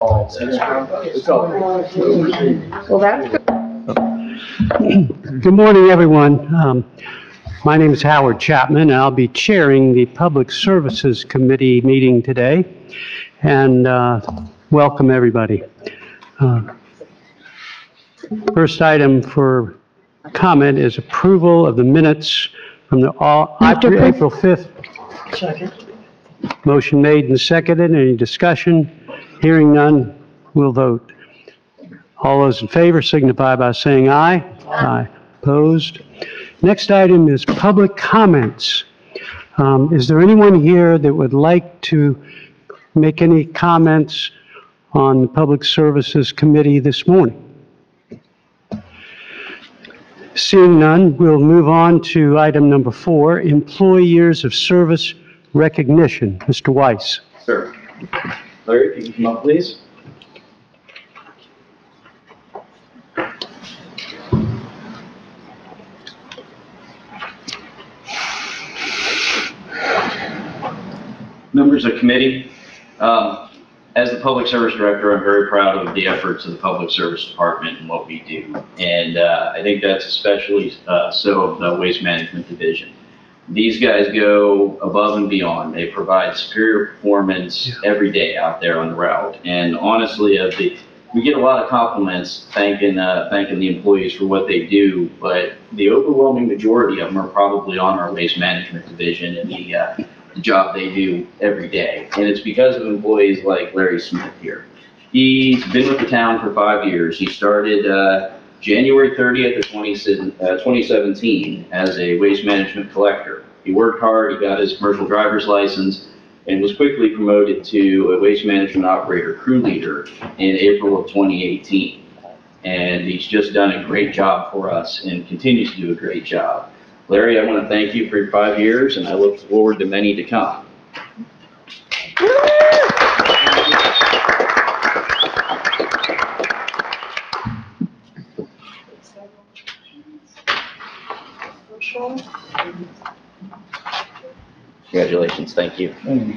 Well, that's good. Good morning, everyone. My name is Howard Chapman, and I'll be chairing the Public Services Committee meeting today. And welcome, everybody. First item for comment is approval of the minutes from the April 5th. Second. Motion made and seconded. Any discussion? Hearing none, we'll vote. All those in favor signify by saying aye. Aye. Opposed? Next item is public comments. Is there anyone here that would like to make any comments on the Public Services Committee this morning? Seeing none, we'll move on to item number 4, Employee Years of Service Recognition. Mr. Weiss. Sir. Larry, if you can come up, please. Members of committee, as the Public Service Director, I'm very proud of the efforts of the Public Service Department and what we do. And I think that's especially so of the Waste Management Division. These guys go above and beyond. They provide superior performance every day out there on the route. And honestly, we get a lot of compliments thanking the employees for what they do, but the overwhelming majority of them are probably on our Waste Management Division and the job they do every day. And it's because of employees like Larry Smith here. He's been with the town for 5 years. He started January 30th of 2017 as a waste management collector. He worked hard, he got his commercial driver's license, and was quickly promoted to a waste management operator crew leader in April of 2018. And he's just done a great job for us and continues to do a great job. Larry, I want to thank you for your 5 years, and I look forward to many to come. Congratulations, thank you.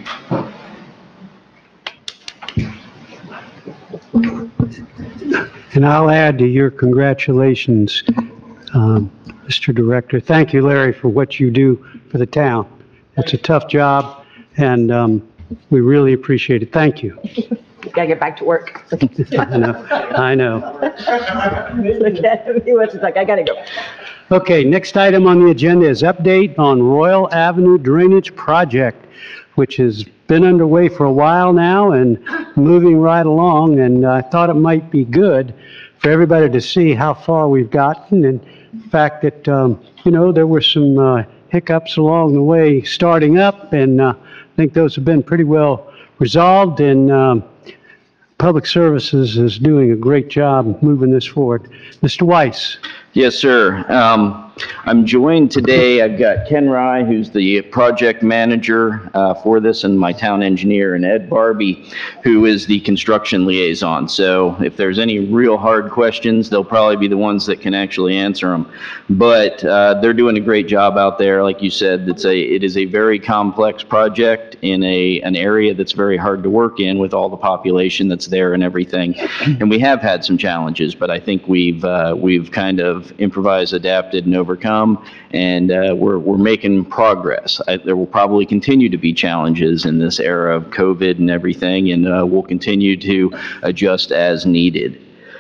And I'll add to your congratulations, Mr. Director. Thank you, Larry, for what you do for the town. It's a tough job, and we really appreciate it. Thank you. Gotta get back to work. I know. He was just like, I gotta go. Okay, next item on the agenda is update on Royal Avenue Drainage Project, which has been underway for a while now and moving right along. And I thought it might be good for everybody to see how far we've gotten, and the fact that, there were some hiccups along the way starting up, and I think those have been pretty well resolved, and Public Services is doing a great job moving this forward. Mr. Weiss. Yes, sir. I'm joined today. I've got Ken Rye, who's the project manager for this, and my town engineer, and Ed Barbie, who is the construction liaison. So if there's any real hard questions, they'll probably be the ones that can actually answer them. But they're doing a great job out there. Like you said, it is a very complex project in an area that's very hard to work in with all the population that's there and everything. And we have had some challenges, but I think we've kind of improvised, adapted, and overcome, and we're making progress. There will probably continue to be challenges in this era of COVID and everything, and we'll continue to adjust as needed.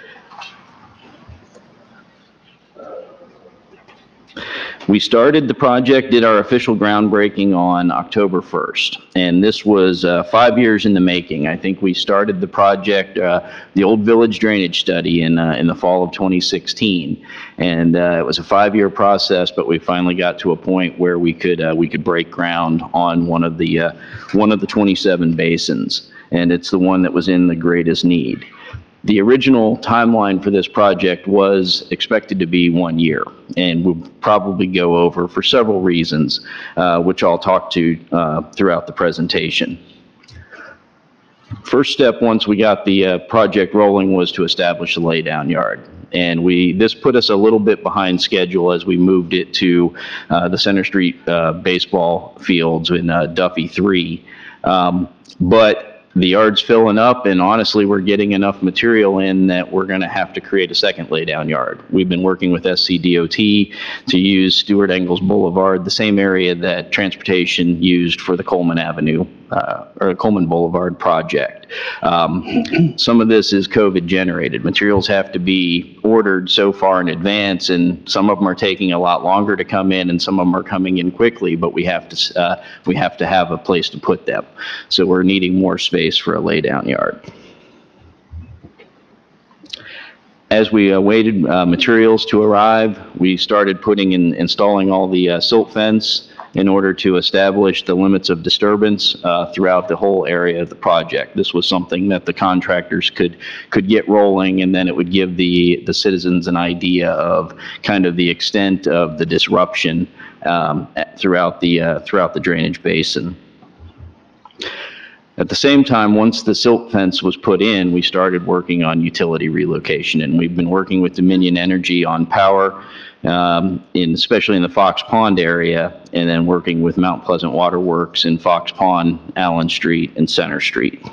We started the project, did our official groundbreaking on October 1st, and this was 5 years in the making. I think we started the project, the Old Village Drainage Study, in the fall of 2016, and it was a 5-year process. But we finally got to a point where we could break ground on one of the 27 basins, and it's the one that was in the greatest need. The original timeline for this project was expected to be 1 year, and we'll probably go over for several reasons, which I'll talk to throughout the presentation. First step, once we got the project rolling, was to establish the laydown yard. And this put us a little bit behind schedule as we moved it to the Center Street baseball fields in Duffy 3. But the yard's filling up, and honestly, we're getting enough material in that we're going to have to create a second laydown yard. We've been working with SCDOT to use Stuart Engels Boulevard, the same area that transportation used for the Coleman Avenue or Coleman Boulevard project. Some of this is COVID generated. Materials have to be ordered so far in advance, and some of them are taking a lot longer to come in, and some of them are coming in quickly, but we have to have a place to put them. So we're needing more space for a laydown yard. As we awaited materials to arrive, we started installing all the silt fence in order to establish the limits of disturbance throughout the whole area of the project. This was something that the contractors could get rolling, and then it would give the citizens an idea of kind of the extent of the disruption throughout the drainage basin. At the same time, once the silt fence was put in, we started working on utility relocation, and we've been working with Dominion Energy on power, especially in the Fox Pond area, and then working with Mount Pleasant Water Works in Fox Pond, Allen Street, and Center Street.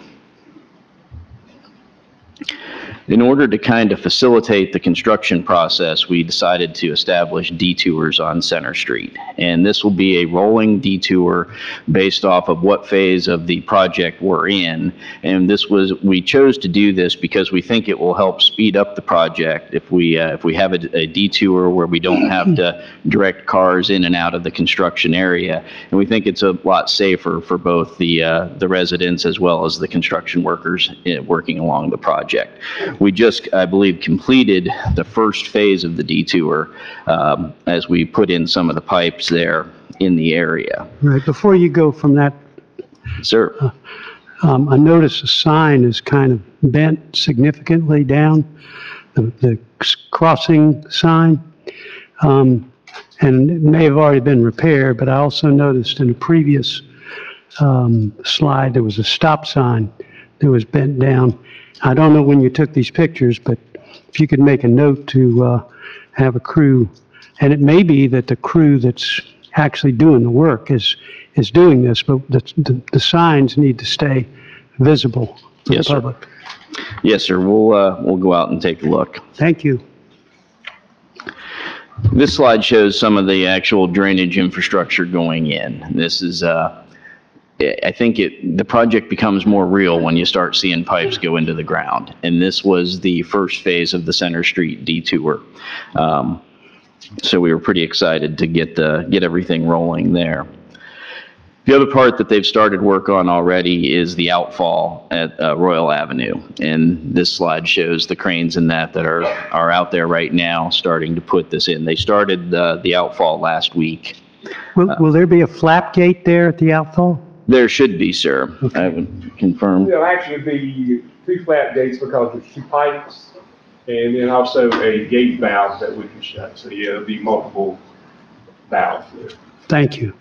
In order to kind of facilitate the construction process, we decided to establish detours on Center Street. And this will be a rolling detour based off of what phase of the project we're in. And we chose to do this because we think it will help speed up the project if we have a detour where we don't have to direct cars in and out of the construction area. And we think it's a lot safer for both the residents as well as the construction workers working along the project. We just, I believe, completed the first phase of the detour as we put in some of the pipes there in the area. Right, before you go from that, Sir? I noticed the sign is kind of bent significantly down, the crossing sign, and it may have already been repaired, but I also noticed in a previous slide there was a stop sign that was bent down. I don't know when you took these pictures, but if you could make a note to have a crew, and it may be that the crew that's actually doing the work is doing this, but the signs need to stay visible for the public. Yes, sir. We'll go out and take a look. Thank you. This slide shows some of the actual drainage infrastructure going in. This is I think the project becomes more real when you start seeing pipes go into the ground. And this was the first phase of the Center Street detour. So we were pretty excited to get everything rolling there. The other part that they've started work on already is the outfall at Royal Avenue. And this slide shows the cranes and that are out there right now starting to put this in. They started the outfall last week. Will there be a flap gate there at the outfall? There should be, sir. Okay. I haven't confirmed. There'll actually be 2 flap gates because there's 2 pipes, and then also a gate valve that we can shut. So yeah, there'll be multiple valves there. Thank you.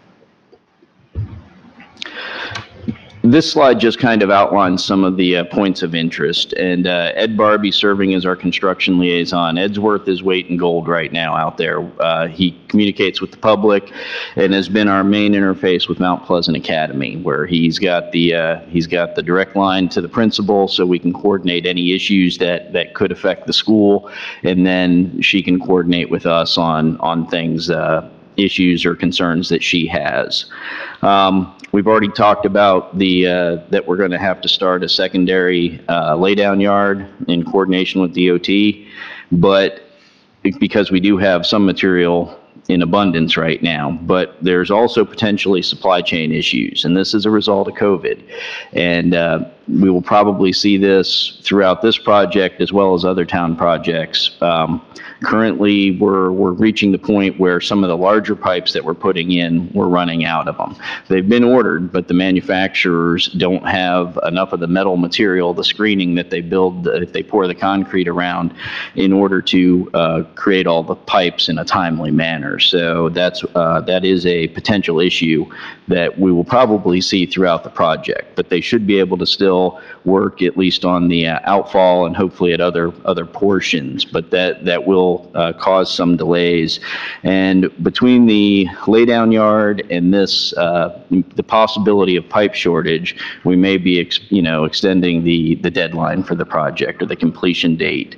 This slide just kind of outlines some of the points of interest, and Ed Barbie serving as our construction liaison. Ed's worth his weight in gold right now out there. He communicates with the public and has been our main interface with Mount Pleasant Academy, where he's got the direct line to the principal, so we can coordinate any issues that could affect the school, and then she can coordinate with us on things, issues or concerns that she has. We've already talked about that we're going to have to start a secondary laydown yard in coordination with DOT, but because we do have some material in abundance right now, but there's also potentially supply chain issues, and this is a result of COVID. And we will probably see this throughout this project as well as other town projects. Currently, we're reaching the point where some of the larger pipes that we're putting in, we're running out of them. They've been ordered, but the manufacturers don't have enough of the metal material, the screening that they build, if they pour the concrete around, in order to create all the pipes in a timely manner. So that is a potential issue that we will probably see throughout the project, but they should be able to still will work at least on the outfall and hopefully at other portions, but that will cause some delays. And between the laydown yard and this, the possibility of pipe shortage, we may be extending the deadline for the project or the completion date.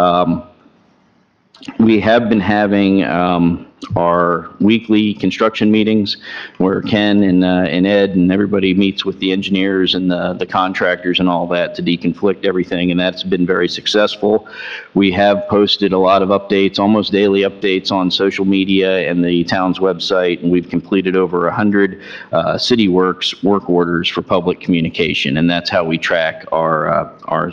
We have been having our weekly construction meetings where Ken and Ed and everybody meets with the engineers and the contractors and all that to deconflict everything, and that's been very successful. We have posted a lot of updates, almost daily updates on social media and the town's website, and we've completed over 100 City Works work orders for public communication, and that's how we track our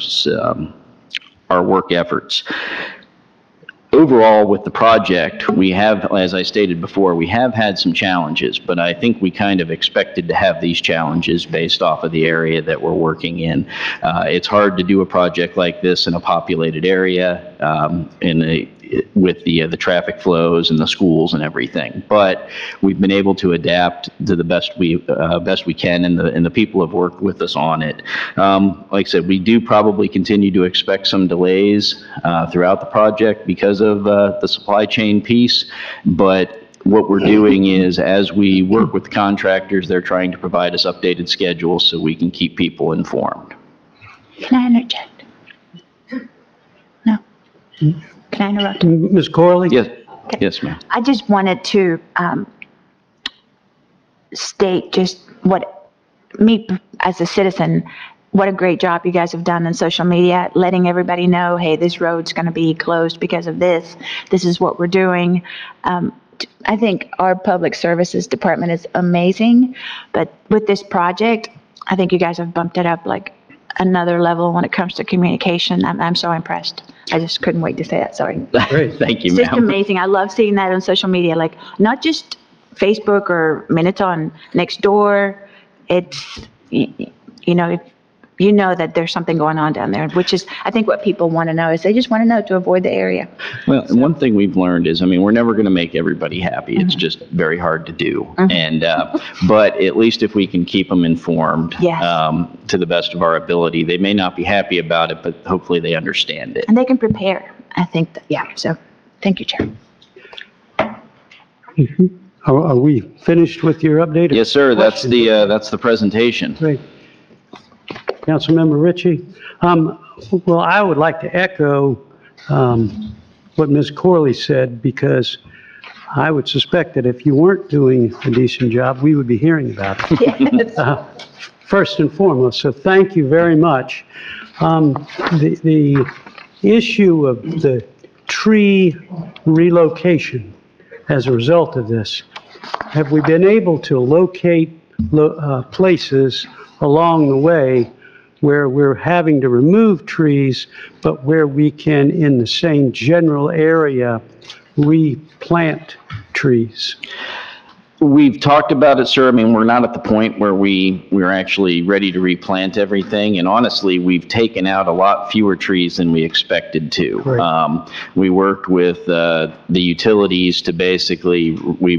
work efforts. Overall, with the project, we have, as I stated before, we have had some challenges, but I think we kind of expected to have these challenges based off of the area that we're working in. It's hard to do a project like this in a populated area, with the traffic flows and the schools and everything. But we've been able to adapt to the best we can, and the people have worked with us on it. Like I said, we do probably continue to expect some delays throughout the project because of the supply chain piece, but what we're doing is, as we work with the contractors, they're trying to provide us updated schedules so we can keep people informed. Can I interject? No. Can I interrupt? Ms. Corley? Yes, yes, ma'am. I just wanted to state just what, me as a citizen, what a great job you guys have done on social media, letting everybody know, hey, this road's going to be closed because of this. This is what we're doing. I think our public services department is amazing, but with this project, I think you guys have bumped it up like another level when it comes to communication. I'm so impressed. I just couldn't wait to say that, sorry. Great. Thank you, It's just ma'am. amazing. I love seeing that on social media, like not just Facebook or minutes on Nextdoor. It's, you know that there's something going on down there, which is, I think what people want to know is they just want to know to avoid the area. Well, and one thing we've learned is, we're never going to make everybody happy. It's just very hard to do. And, but at least if we can keep them informed, Yes. to the best of our ability, they may not be happy about it, but hopefully they understand it. And they can prepare, I think, yeah. So, thank you, Chair. Are we finished with your update? Yes, sir. That's the presentation. Great. Councilmember Ritchie? Well, I would like to echo what Ms. Corley said, because I would suspect that if you weren't doing a decent job, we would be hearing about it. Yes. First and foremost, so thank you very much. The issue of the tree relocation as a result of this, have we been able to locate places along the way where we're having to remove trees, but where we can, in the same general area, replant trees? We've talked about it, sir. We're not at the point where we're actually ready to replant everything. And honestly, we've taken out a lot fewer trees than we expected to. Right. We worked with the utilities to basically,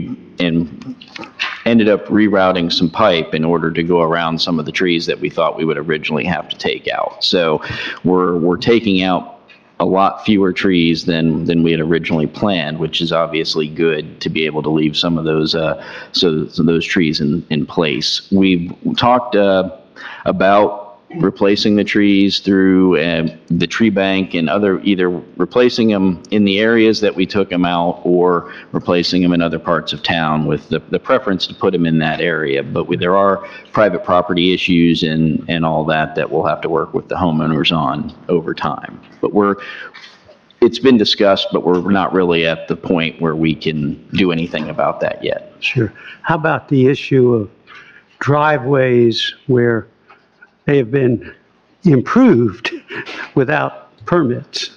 ended up rerouting some pipe in order to go around some of the trees that we thought we would originally have to take out. So we're taking out a lot fewer trees than we had originally planned, which is obviously good to be able to leave some of those those trees in place. We've talked about replacing the trees through the tree bank and either replacing them in the areas that we took them out or replacing them in other parts of town, with the preference to put them in that area. But there are private property issues and all that we'll have to work with the homeowners on over time. But it's been discussed, but we're not really at the point where we can do anything about that yet. Sure. How about the issue of driveways where they have been improved without permits?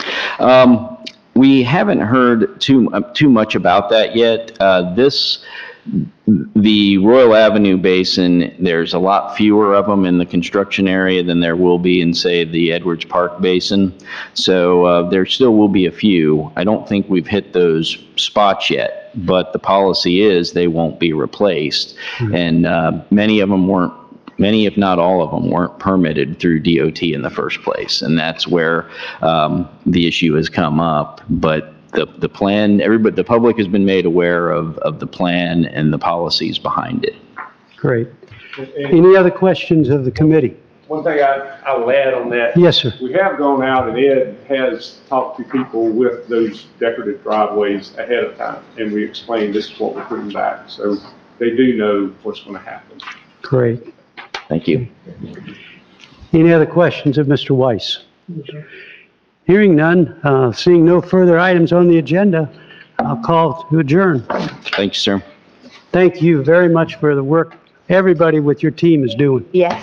We haven't heard too much about that yet. The Royal Avenue Basin, there's a lot fewer of them in the construction area than there will be in, say, the Edwards Park Basin. So there still will be a few. I don't think we've hit those spots yet, but the policy is they won't be replaced. And many of them weren't many, if not all of them, weren't permitted through DOT in the first place. And that's where the issue has come up. But the plan, the public has been made aware of the plan and the policies behind it. Great. And Any other questions of the committee? one thing I'll add on that. Yes, sir. We have gone out and Ed has talked to people with those decorative driveways ahead of time, and we explained this is what we're putting back. So they do know what's going to happen. Great. Thank you. Any other questions of Mr. Weiss? Hearing none, seeing no further items on the agenda, I'll call to adjourn. Thank you, sir. Thank you very much for the work everybody with your team is doing. Yes.